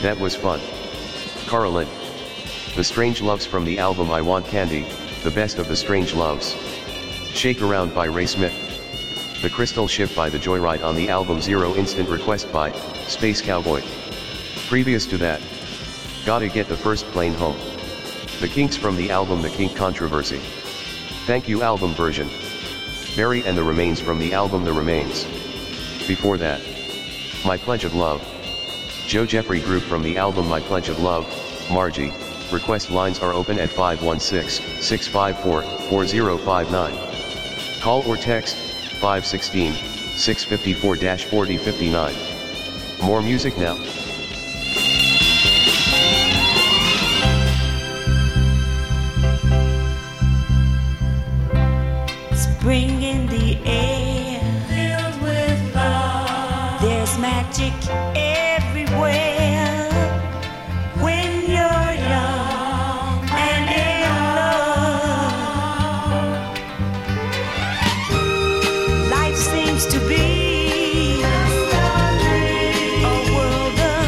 That was fun. Carolyn. The Strange Loves from the album I Want Candy, the best of the Strange Loves. Shake Around by Ray Smith. The Crystal Ship by The Joyride on the album Zero Instant Request by Space Cowboy. Previous to that, Gotta Get the First Plane Home. The Kinks from the album The Kink Controversy. Thank You album version. Barry and the Remains from the album The Remains. Before that, My Pledge of Love. Joe Jeffrey Group from the album My Pledge of Love, Margie. Request lines are open at 516-654-4059. Call or text 516-654-4059. More music now. Spring in the air, filled with love. There's magic everywhere when you're young and in love. Life seems to be a world of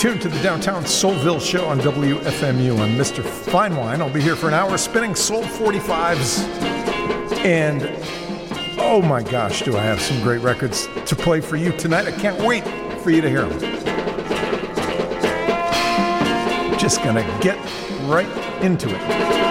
tuned to the Downtown Soulville Show on WFMU. I'm Mr. Finewine. I'll be here for an hour spinning Soul 45s. And oh my gosh, do I have some great records to play for you tonight. I can't wait for you to hear them. Just gonna get right into it.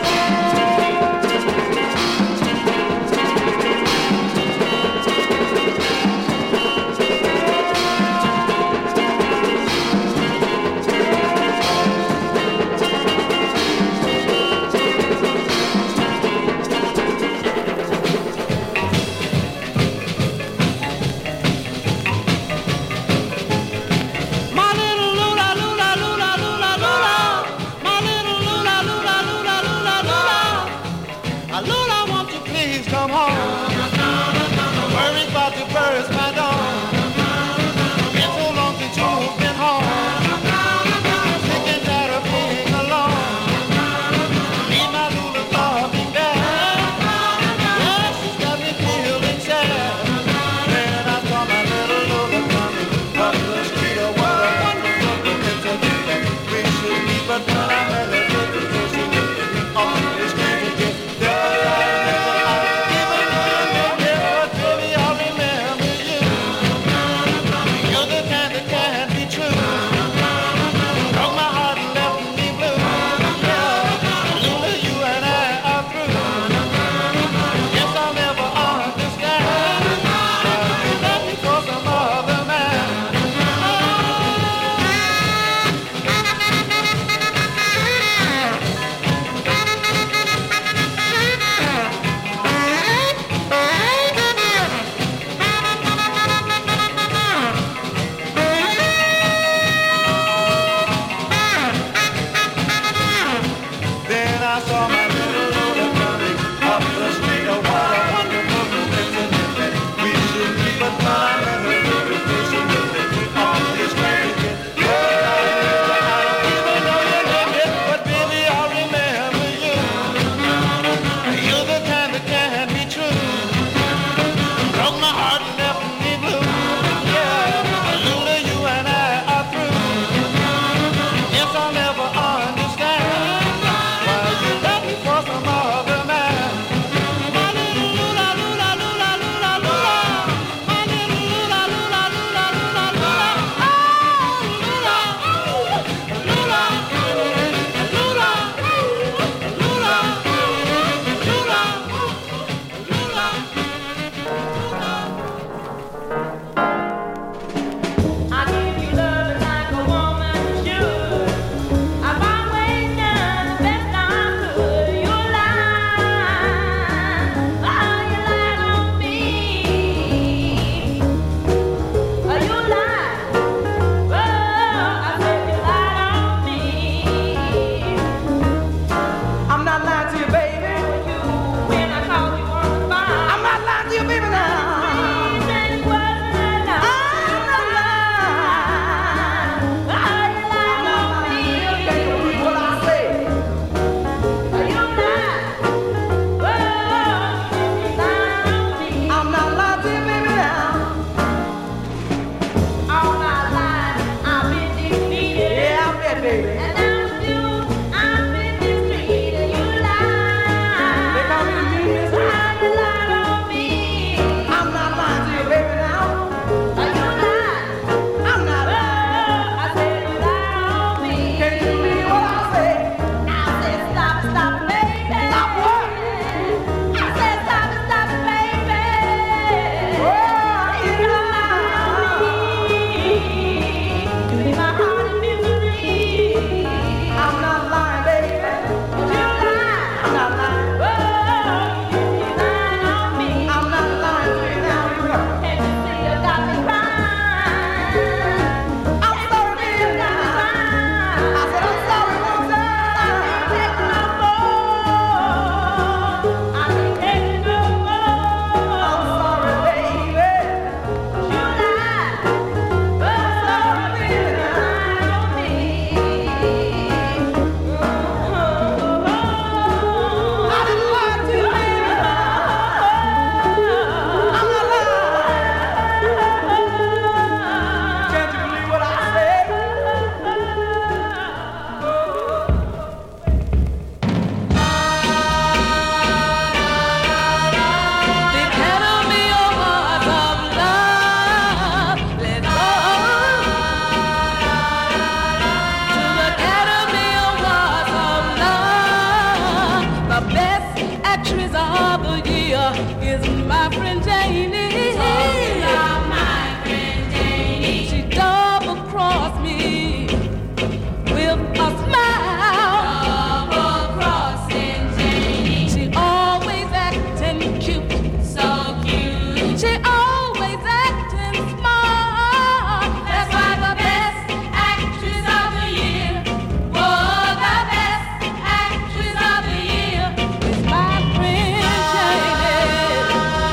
is my friend Janie. Talking about my friend Janie. She double-crossed me with a smile. Double-crossing Janie. She always acting cute. So cute. She always acting smart. That's why the best actress of the year. Oh, the best actress of the year is my friend Janie.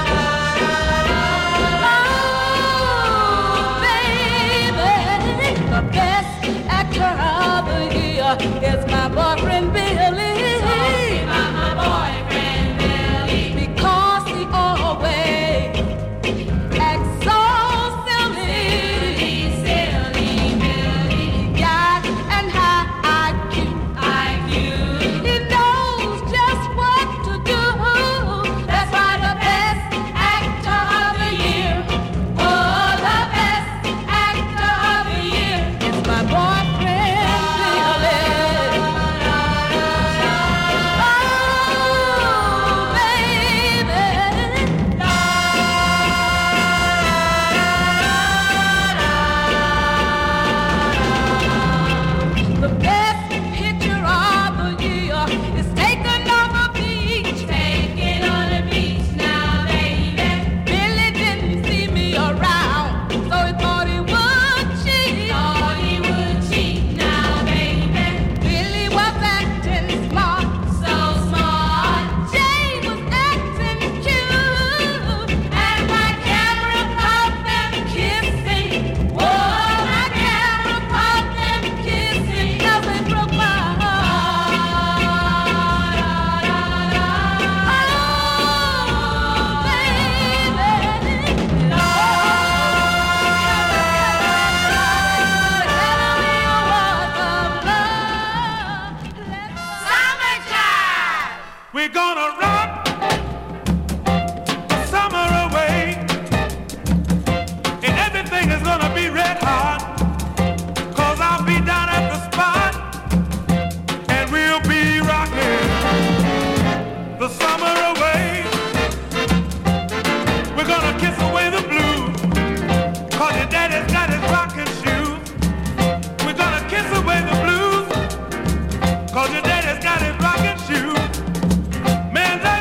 Oh, baby, the best actor of the year is my boyfriend Billy. Talking about my boyfriend Billy. Because he always acts so silly. Silly Billy. He got an high IQ. He knows just what to do. That's why the best actor of the year. Oh, the best actor of the year is my boyfriend Billy. Oh, baby. The best picture of the year is taken on the beach. Taken on the beach now, baby. Billy didn't see me around, so he thought he would cheat. Thought he would cheat now, baby. Billy was acting smart, so smart. Jane was acting cute, and my camera caught them kissing. Whoa, my camera caught them kissing, 'cause it broke my heart. Oh, baby. Summertime! We're gonna rock the summer away, and everything is gonna be red hot, 'cause I'll be down at the spot, and we'll be rocking the summer away. We're gonna kiss away the blues, 'cause your daddy's got his rocking shoes. We're gonna kiss away the blues, 'cause your daddy's got his rocking shoes. Man,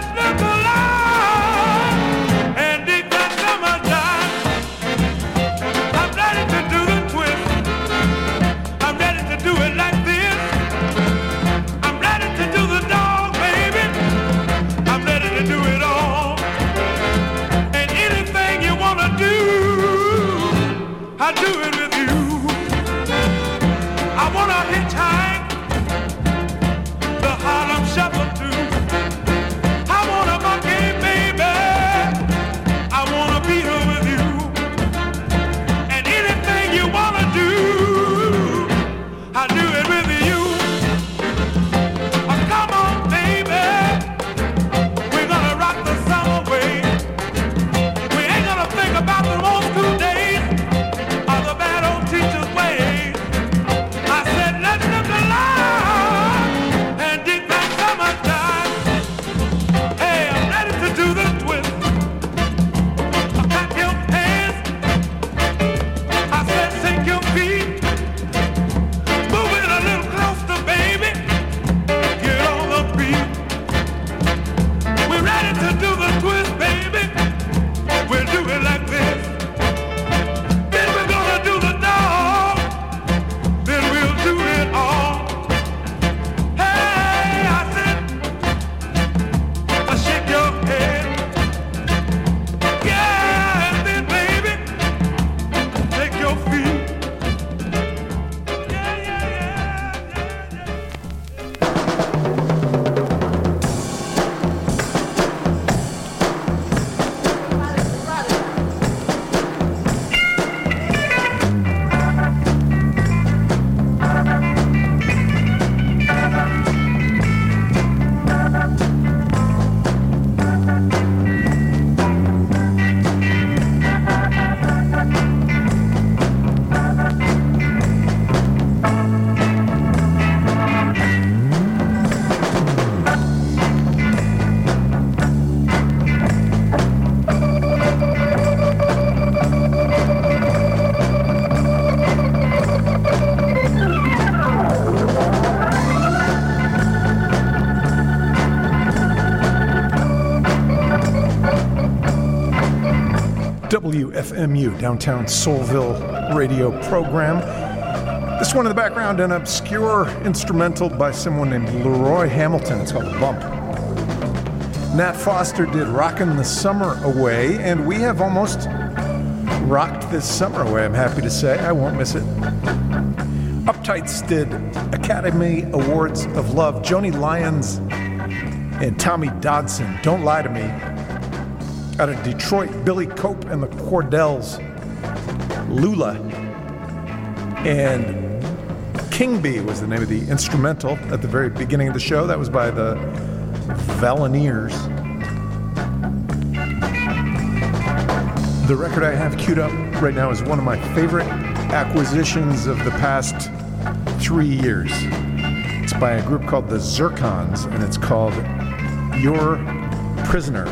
WFMU, Downtown Soulville radio program. This one in the background, an obscure instrumental by someone named Leroy Hamilton. It's called Bump. Nat Foster did Rockin' the Summer Away, and we have almost rocked this summer away, I'm happy to say. I won't miss it. Uptights did Academy Awards of Love. Joni Lyons and Tommy Dodson, Don't Lie to Me. Out of Detroit, Billy Cope and the Cordells, Lula. And King Bee was the name of the instrumental at the very beginning of the show. That was by the Valeniers. The record I have queued up right now is one of my favorite acquisitions of the past 3 years. It's by a group called the Zircons, and it's called Your Prisoner.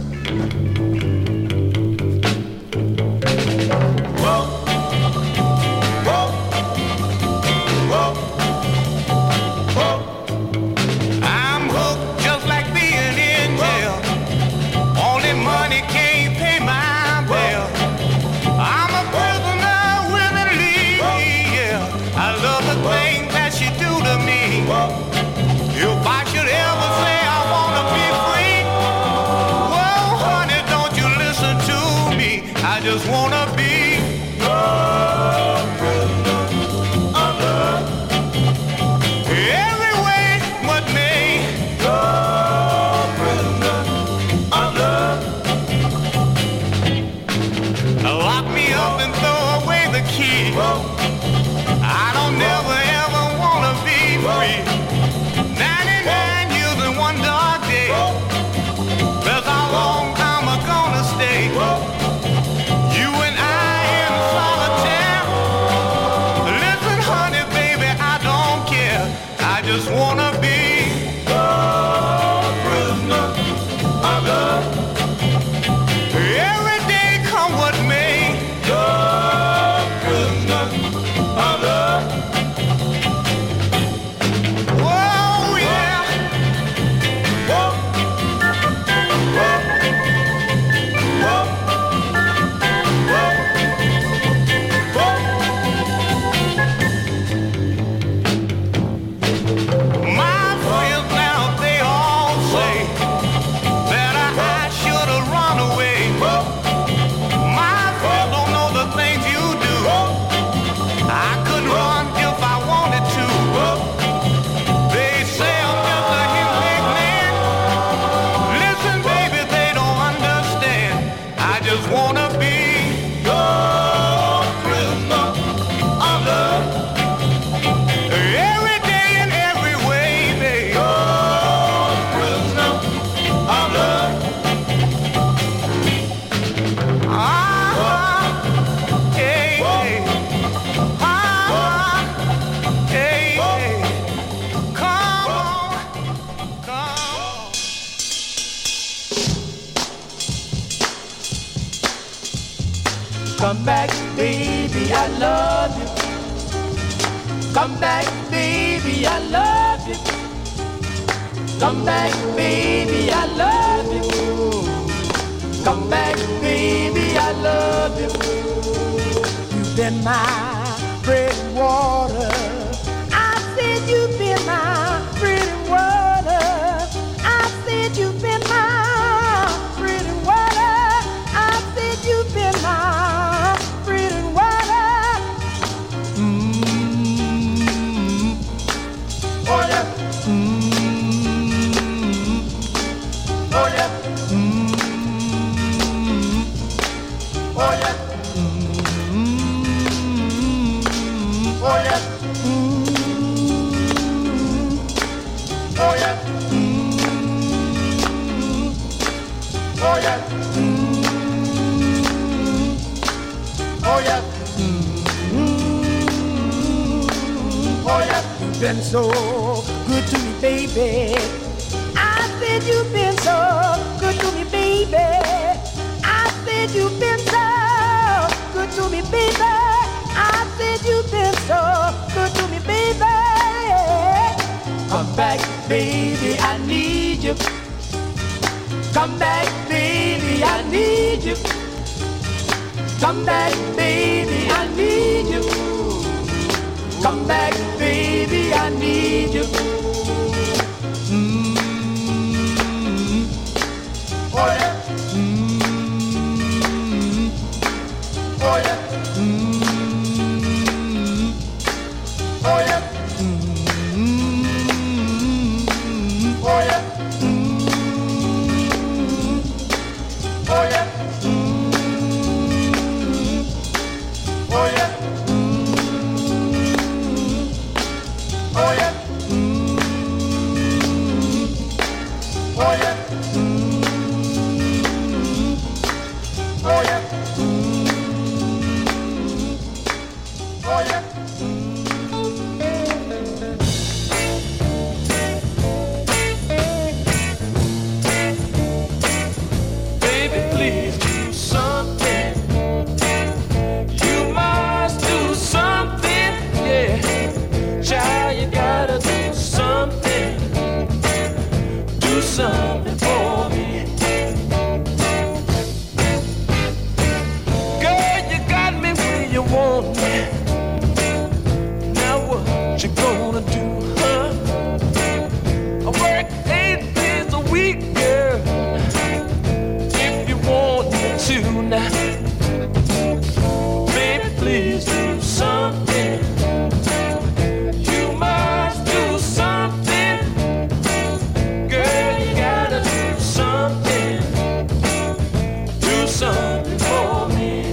Just wanna be your prisoner of love. Every way but me, your prisoner of love. Lock me up and throw away the key. I don't never ever wanna be free. 99 years and one dark day. That's how long I'm gonna stay. Just wanna be your prisoner of love. Every day come what may, your prisoner of love. Whoa, yeah. Whoa. Whoa. Whoa. Whoa. Come back, baby, I love you. Come back, baby, I love you. Come back, baby, I love you. Come back, baby, I love you. You've been my bread and water. I said you've been my bread and water. I said you've been my bread and water. I said you've been my bread and water. Oh yeah. Oh yeah. Oh yeah. Oh yeah. Oh yeah. Oh yeah. Oh yeah. Oh yeah. You've been so good to me, baby. I said you've been so good to me, baby. I said you've been so good to me, baby. I said you've been so good to me, baby. Come back, baby, I need you. Come back, baby, I need you. Come back, baby, I need you. Come back, baby, I need you. Oh yeah. Oh yeah. Oh yeah. Oh yeah. Oh yeah. Oh yeah. Oh yeah. Oh yeah. Oh yeah. Oh yeah. Baby, please do something. You must do something, yeah. Child, you gotta do something. Do something for me. Girl, you got me where you want me. Now what you gonna do, huh? I work 8 days a week, girl. If you want me to now. Baby, please do something. You must do something. Girl, you gotta do something. Do something for me.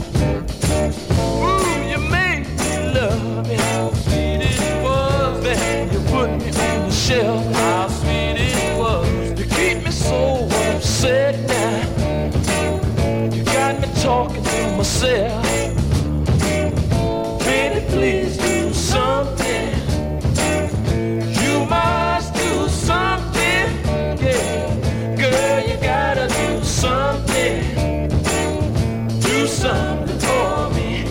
Ooh, you make me love me. How sweet it was that you put me on the shelf. How sweet it was. You keep me so upset now. You got me talking to myself. Baby, please do something. You must do something, yeah. Girl, you gotta do something. Do something for me.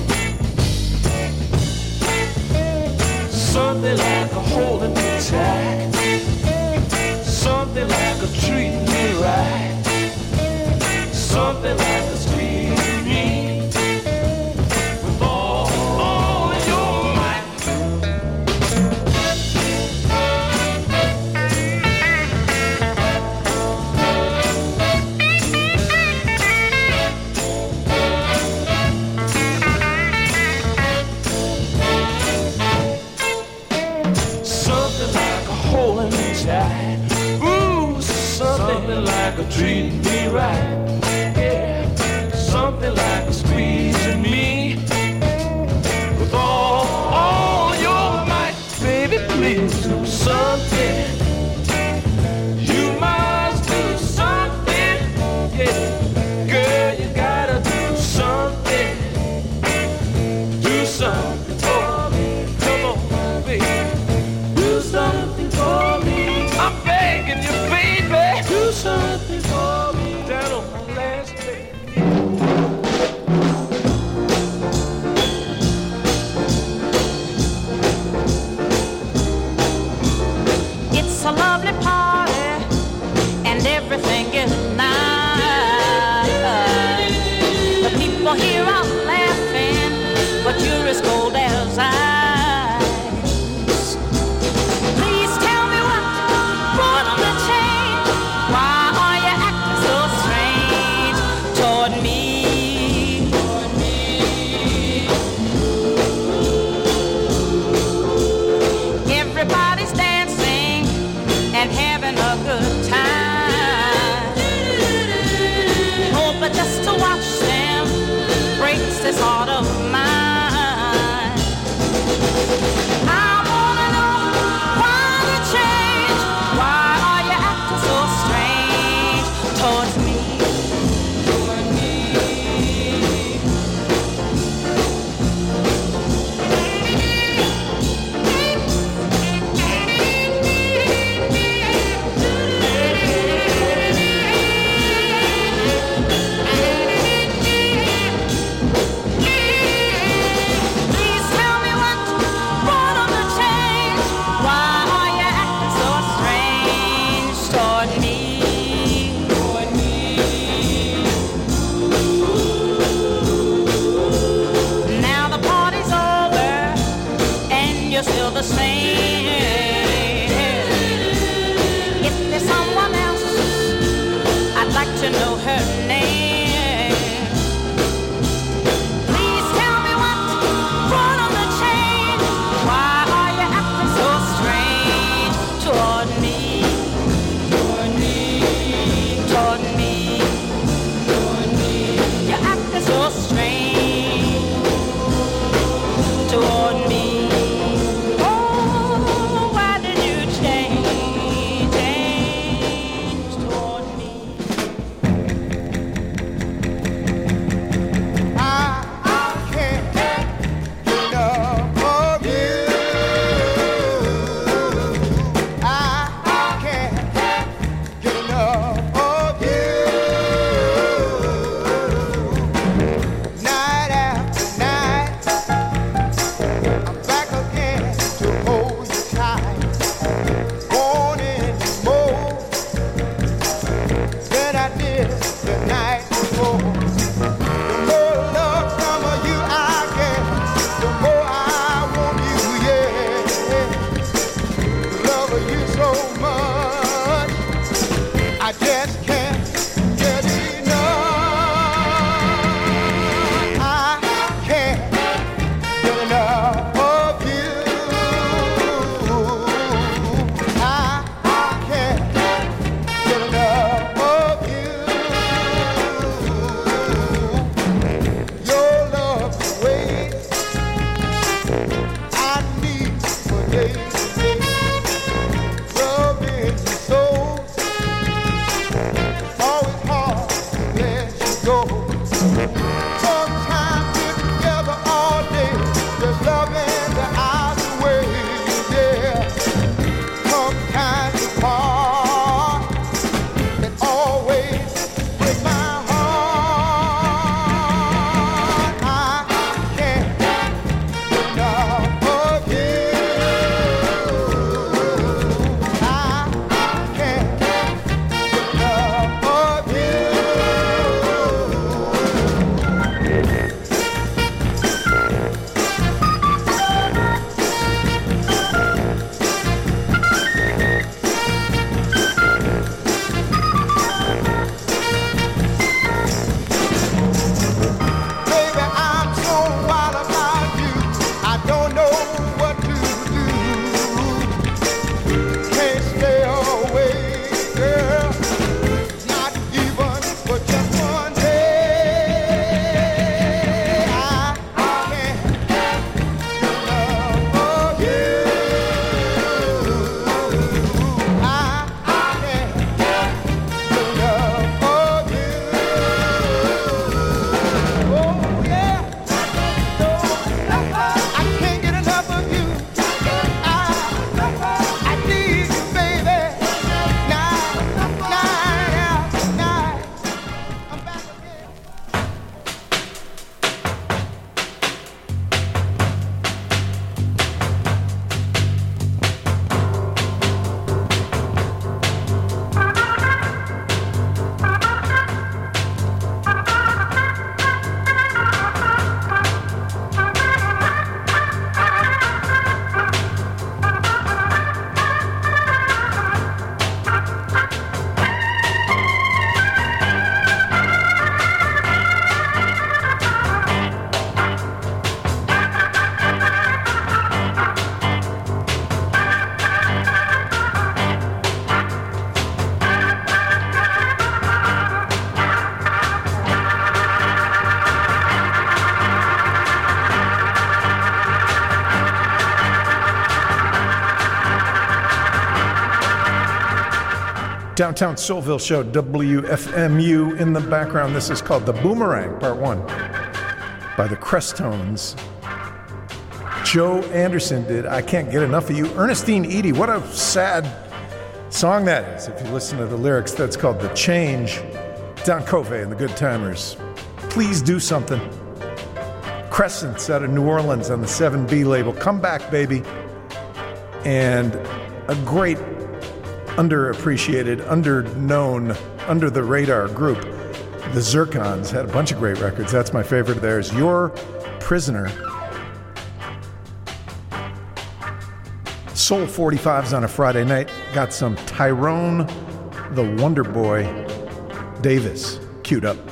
Something like a holding me tight. Something like a treating me right. Something like a squeezing me with all your might. Something like a holding me tight. Ooh, something like a treating me right. Yeah, something like a squeezing me with all your might. Baby, please do something. You must do something. Yeah, girl, you gotta do something. Do something for me. Come on, baby. Do something for me. I'm begging you, baby. Do something for me. Down on my last leg. Downtown Soulville Show, WFMU in the background. This is called The Boomerang, Part 1, by the Crestones. Joe Anderson did I Can't Get Enough of You. Ernestine Eady, what a sad song that is. If you listen to the lyrics, that's called The Change. Don Covey and the Good Timers. Please Do Something. Crescents out of New Orleans on the 7B label. Come Back, Baby. And a great underappreciated, underknown, under the radar group, the Zircons, had a bunch of great records. That's my favorite of theirs. Your Prisoner. Soul 45s on a Friday night. Got some Tyrone the Wonder Boy Davis queued up.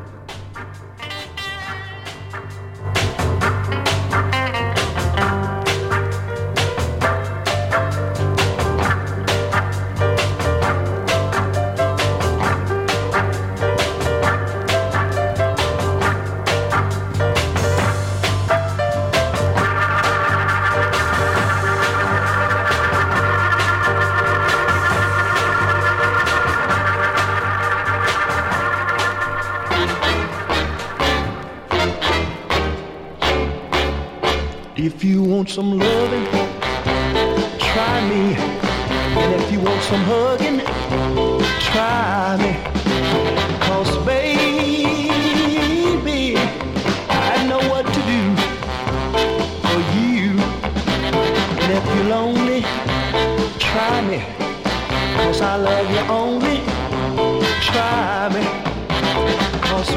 If you want some loving, try me. And if you want some hugging, try me. 'Cause baby, I know what to do for you. And if you're lonely, try me. 'Cause I love you only, try me. 'Cause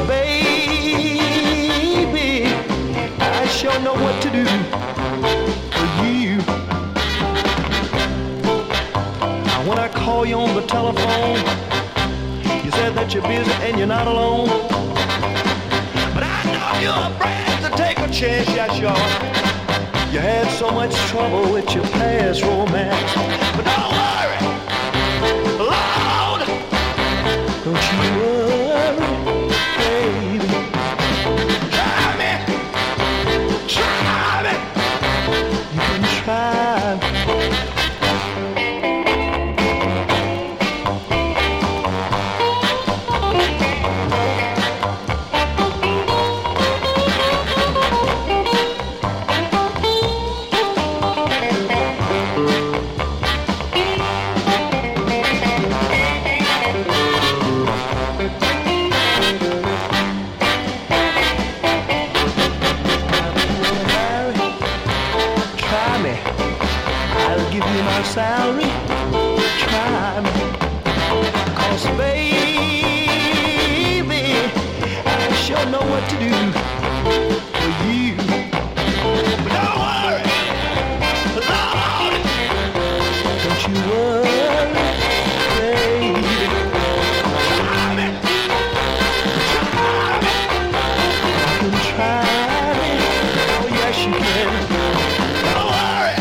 baby, I sure know what to do for you. Now when I call you on the telephone, You said that you're busy and you're not alone. But I know you're afraid to take a chance, yes, you are. You had so much trouble with your past romance. But don't worry, Lord, don't you worry, baby. Try me, you can try me. Salary, try me, 'cause baby, I sure know what to do for you. But don't worry, Lord, don't you worry, baby. Try me, you can try me, oh yes you can. Don't worry.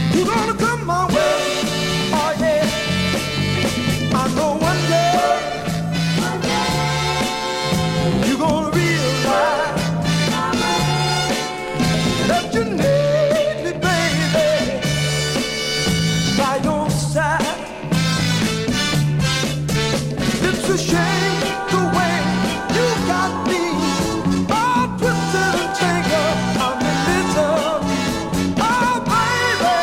You're gonna come my way. Oh yeah. I know one day you're gonna realize that you need me, baby, by your side. It's a shame the way you got me all twisted and tangled. I'm in misery. Oh, baby.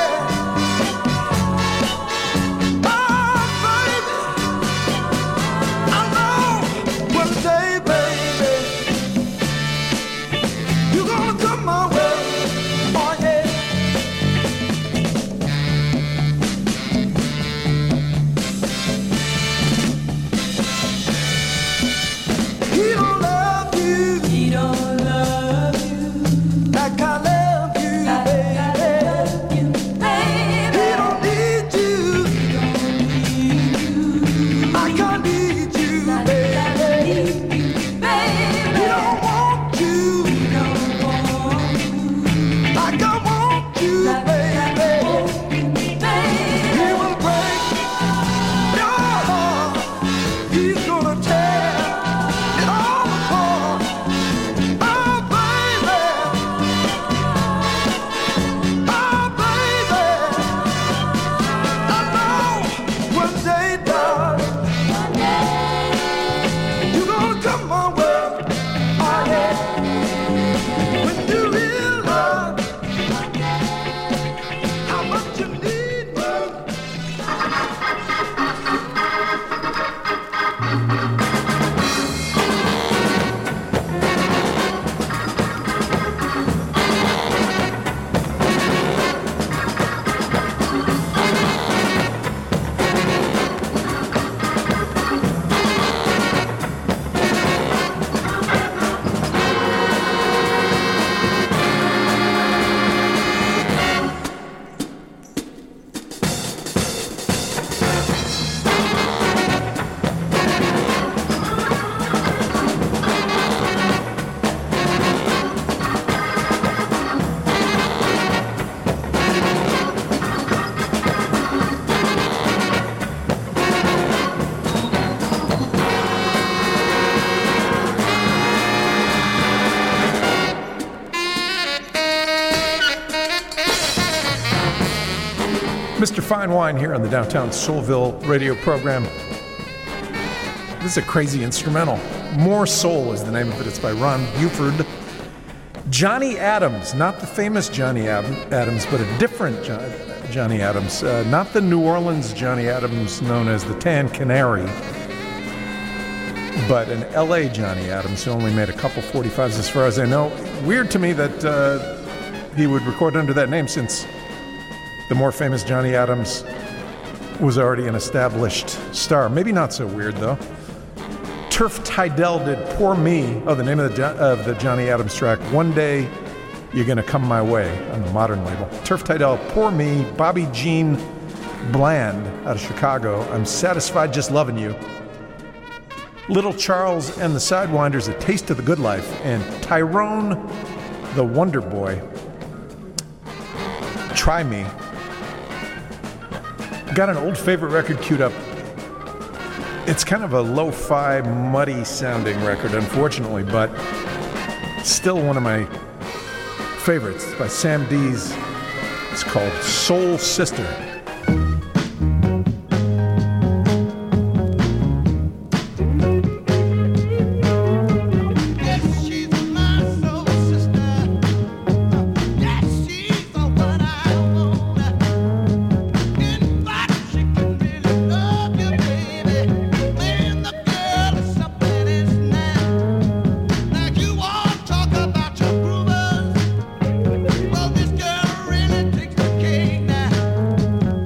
Oh, baby. I know one day, baby, you're gonna come my way. Oh, yeah. He don't love you. He don't love you like I love you, baby. He don't need you. Like I need you, baby. He don't want you. Like I want you, baby. He will break your heart. He's gonna tear it all apart. Oh, baby. Oh, baby. I know one day, darling, you're gonna come my way. Oh, yeah. When you realize how much you need me. Mr. Fine Wine here on the Downtown Soulville radio program. This is a crazy instrumental. More Soul is the name of it. It's by Ron Buford. Johnny Adams, not the famous Johnny Adams, but a different Johnny Adams. Not the New Orleans Johnny Adams known as the Tan Canary, but an LA Johnny Adams who only made a couple 45s as far as I know. Weird to me that he would record under that name since the more famous Johnny Adams was already an established star. Maybe not so weird, though. Turf Tydell did Poor Me, the name of the Johnny Adams track, One Day You're Gonna Come My Way on the Modern label. Turf Tydell, Poor Me, Bobby Jean Bland out of Chicago, I'm Satisfied Just Loving You. Little Charles and the Sidewinders, A Taste of the Good Life, and Tyrone the Wonder Boy, Try Me. Got an old favorite record queued up. It's kind of a lo-fi, muddy sounding record, unfortunately, but still one of my favorites. It's by Sam Dees. It's called Soul Sister. Well, this girl really takes the cake now.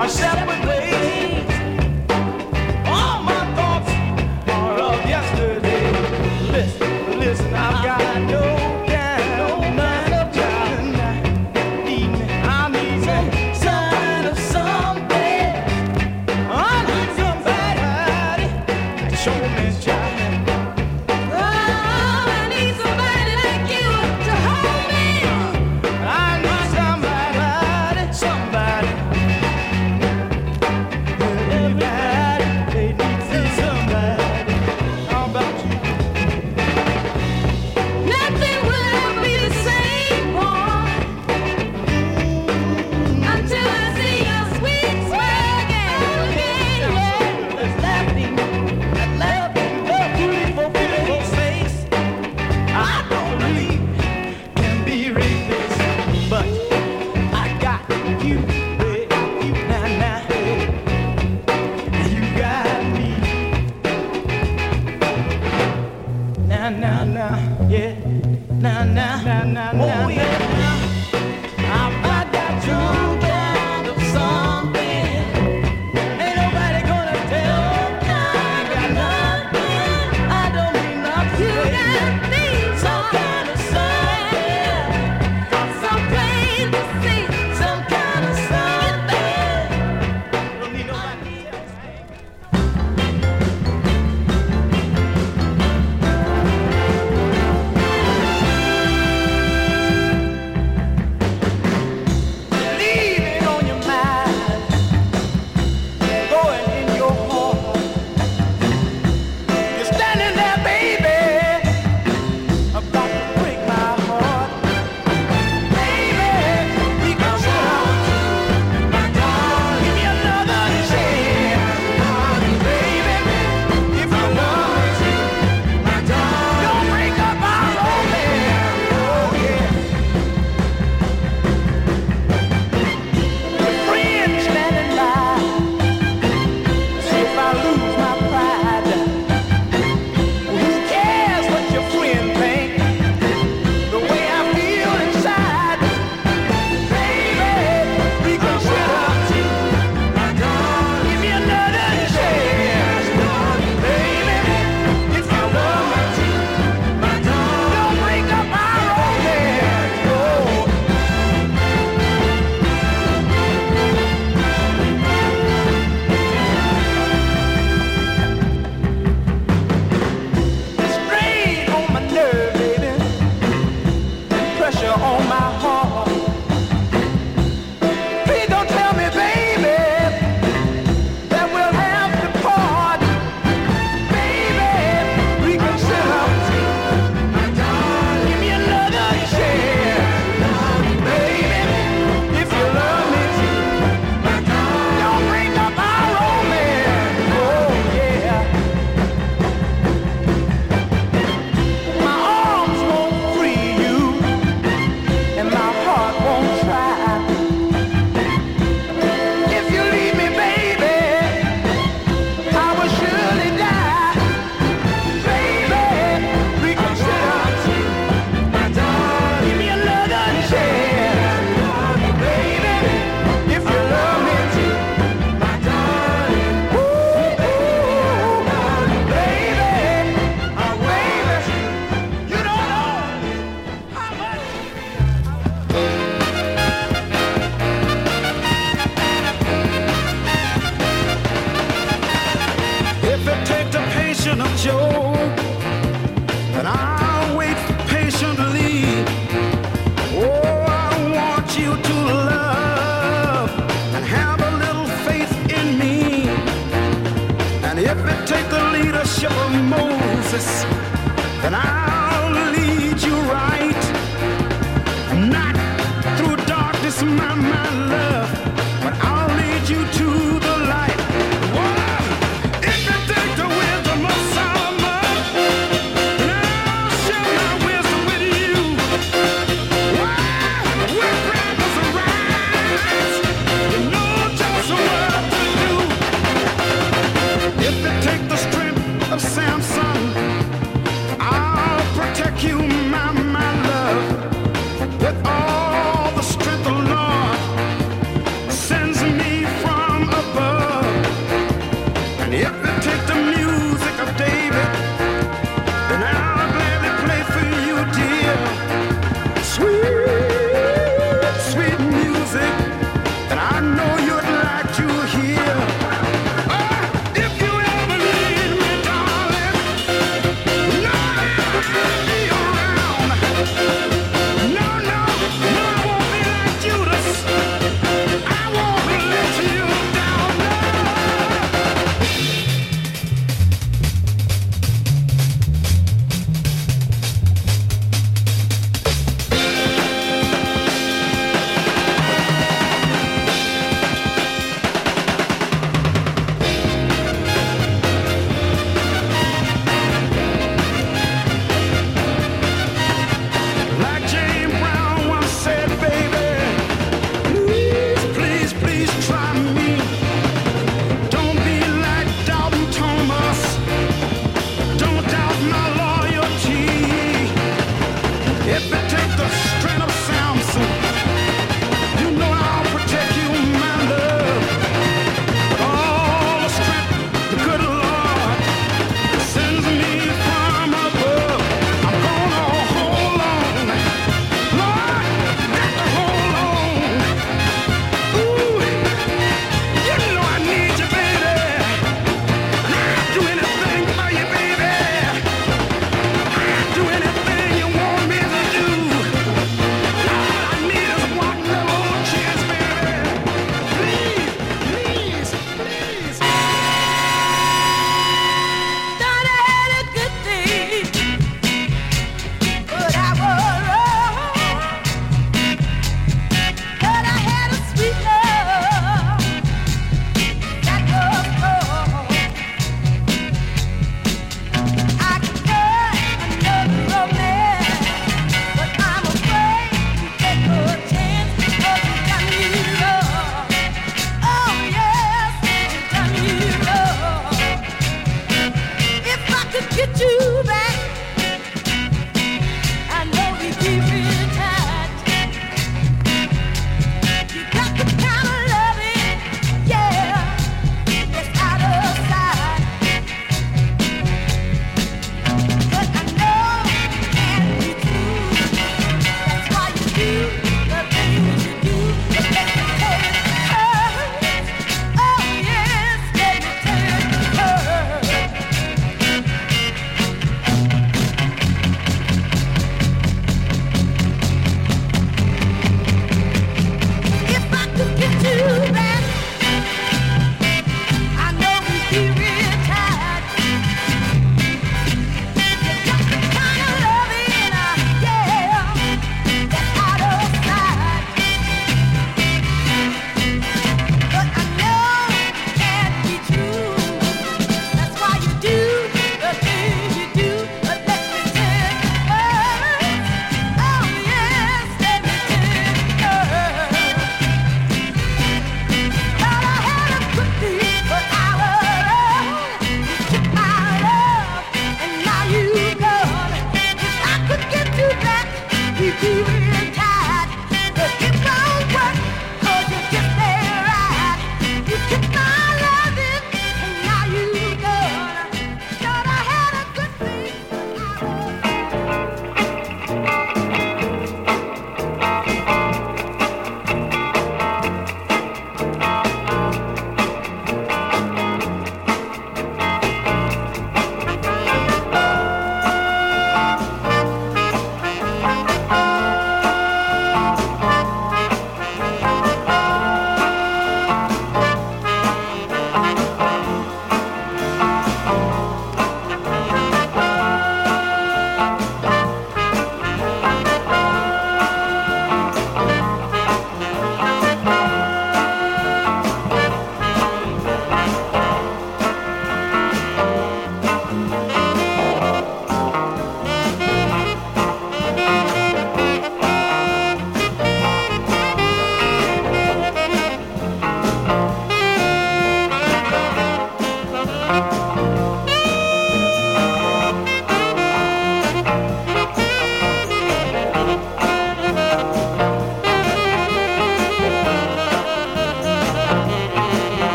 If you take the strength of Samson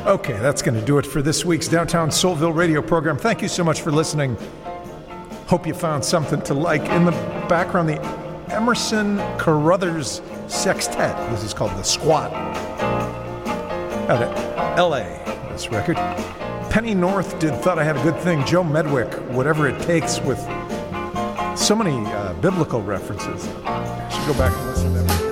Okay, that's going to do it for this week's Downtown Soulville radio program. Thank you so much for listening. Hope you found something to like. In the background, the Emerson Carruthers Sextet. This is called The Squat. Out of L.A., this record. Penny North did Thought I Had a Good Thing. Joe Medwick, Whatever It Takes, with so many biblical references. I should go back and listen to that.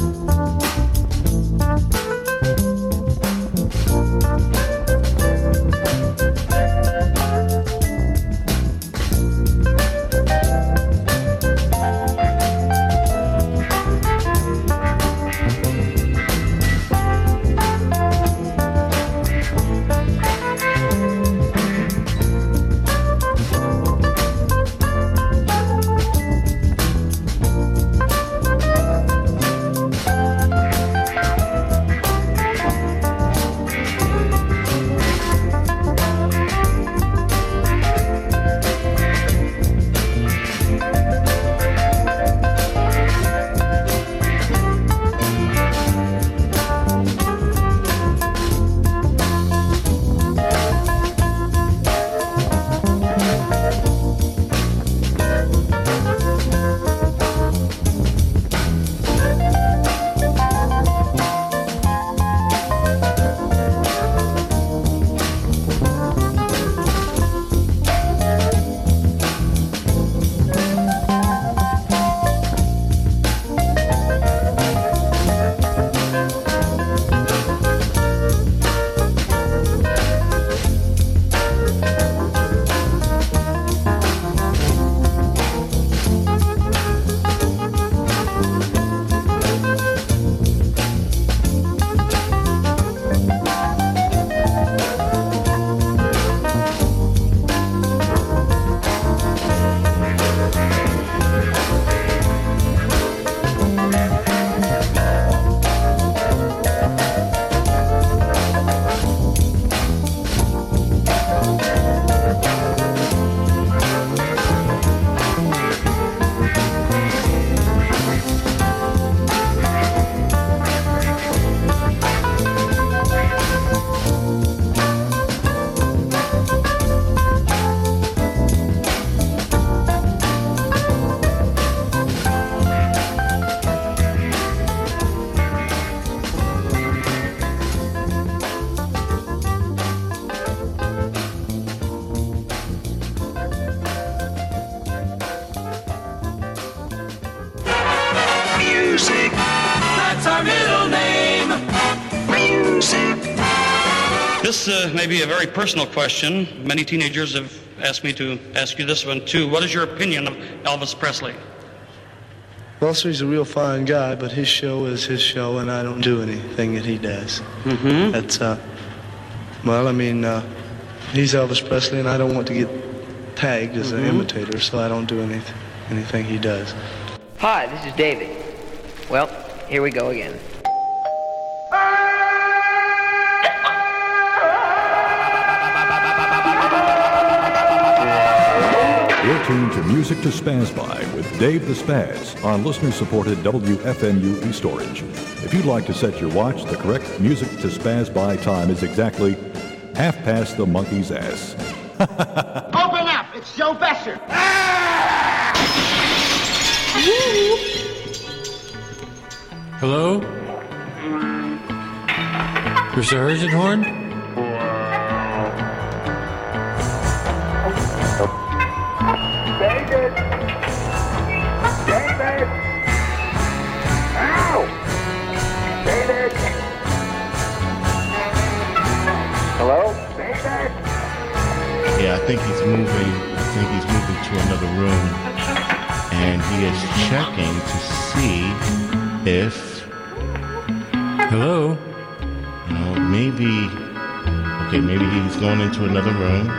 This may be a very personal question. Many teenagers have asked me to ask you this one, too. What is your opinion of Elvis Presley? Well, sir, he's a real fine guy, but his show is his show, and I don't do anything that he does. Mm-hmm. That's, he's Elvis Presley, and I don't want to get tagged as an imitator, so I don't do anything he does. Hi, this is David. Well, here we go again. You're tuned to Music to Spaz By with Dave the Spaz on listener-supported WFMU East Orange. If you'd like to set your watch, the correct Music to Spaz By time is exactly 1/2 the monkey's ass. Open up! It's Joe Besser! Hello? Mr. Herzenhorn? David! David! Ow! David! Hello? David! Yeah, I think he's moving to another room. And he is checking to see if... Hello? Maybe he's going into another room.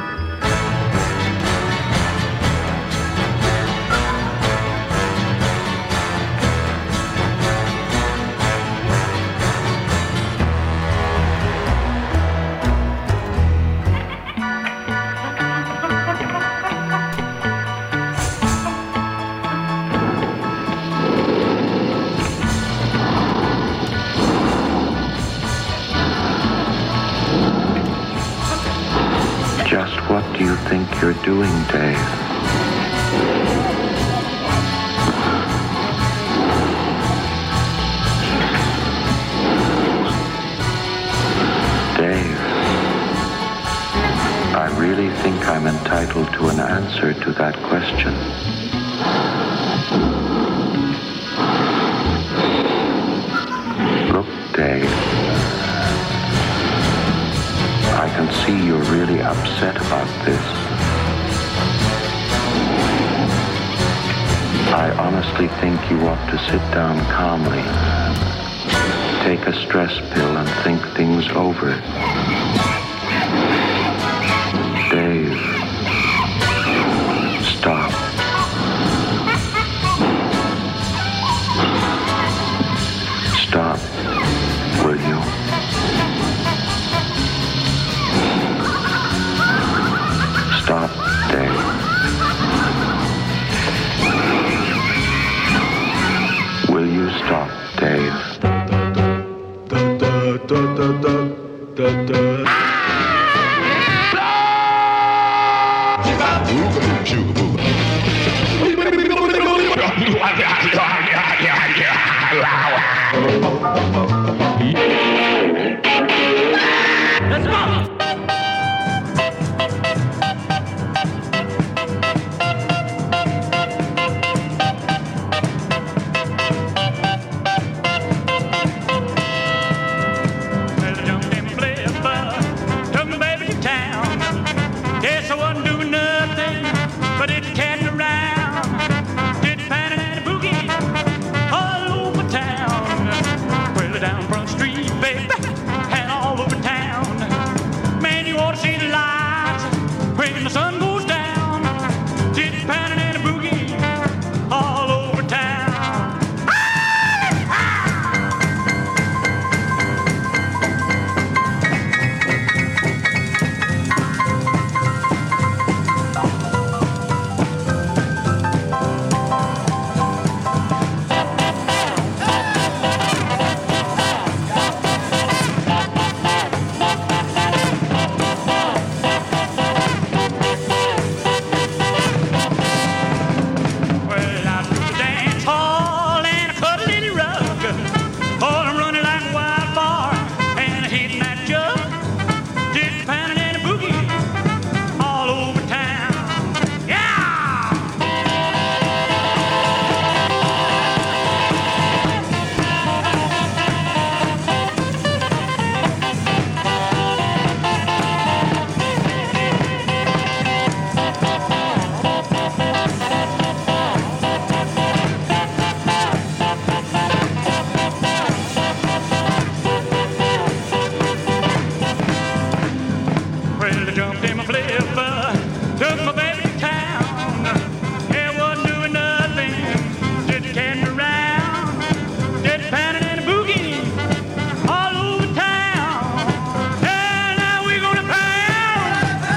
do you think you're doing, Dave? Dave, I really think I'm entitled to an answer to that question. Look, Dave, I can see you're really upset about this. I honestly think you ought to sit down calmly, take a stress pill and think things over. Dave, stop. Stop, will you? Stop, Dave. Will you stop, Dave?